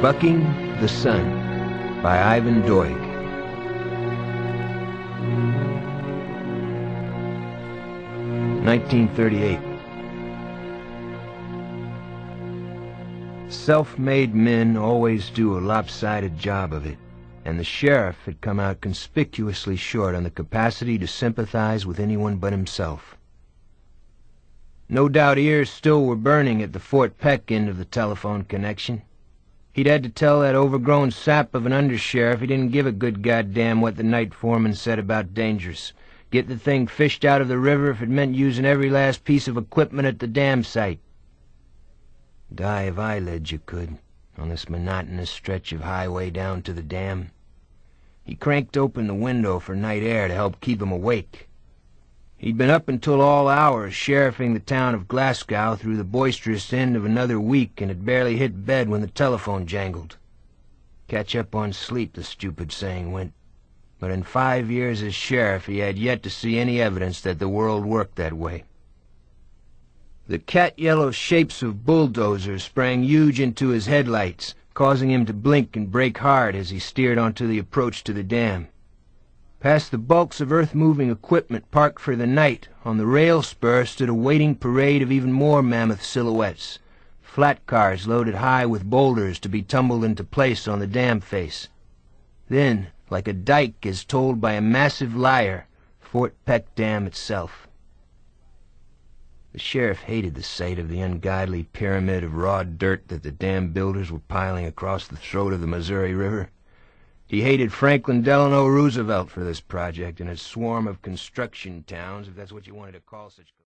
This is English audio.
Bucking the Sun by Ivan Doig. (1938). Self-made men always do a lopsided job of it, and the sheriff had come out conspicuously short on the capacity to sympathize with anyone but himself. No doubt ears still were burning at the Fort Peck end of the telephone connection. He'd had to tell that overgrown sap of an undersheriff he didn't give a good goddamn what the night foreman said about dangers. Get the thing fished out of the river if it meant using every last piece of equipment at the dam site. Die of eyelids you could, on this monotonous stretch of highway down to the dam. He cranked open the window for night air to help keep him awake. He'd been up until all hours sheriffing the town of Glasgow through the boisterous end of another week and had barely hit bed when the telephone jangled. Catch up on sleep, the stupid saying went. But in 5 years as sheriff he had yet to see any evidence that the world worked that way. The cat-yellow shapes of bulldozers sprang huge into his headlights, causing him to blink and brake hard as he steered onto the approach to the dam. Past the bulks of earth-moving equipment parked for the night, on the rail spur stood a waiting parade of even more mammoth silhouettes, flat cars loaded high with boulders to be tumbled into place on the dam face. Then, like a dike as told by a massive lyre, Fort Peck Dam itself. The sheriff hated the sight of the ungodly pyramid of raw dirt that the dam builders were piling across the throat of the Missouri River. He hated Franklin Delano Roosevelt for this project and its swarm of construction towns, if that's what you wanted to call such